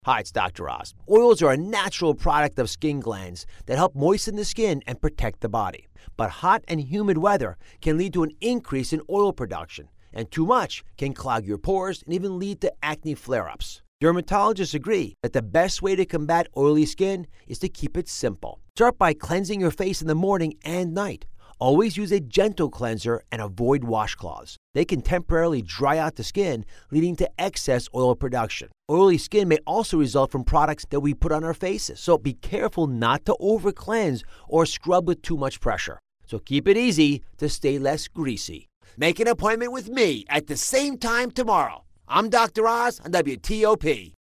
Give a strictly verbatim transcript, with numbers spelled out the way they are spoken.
Hi, it's Doctor Oz. Oils are a natural product of skin glands that help moisten the skin and protect the body. But hot and humid weather can lead to an increase in oil production, and too much can clog your pores and even lead to acne flare-ups. Dermatologists agree that the best way to combat oily skin is to keep it simple. Start by cleansing your face in the morning and night. Always use a gentle cleanser and avoid washcloths. They can temporarily dry out the skin, leading to excess oil production. Oily skin may also result from products that we put on our faces, so be careful not to over-cleanse or scrub with too much pressure. So keep it easy to stay less greasy. Make an appointment with me at the same time tomorrow. I'm Doctor Oz on W T O P.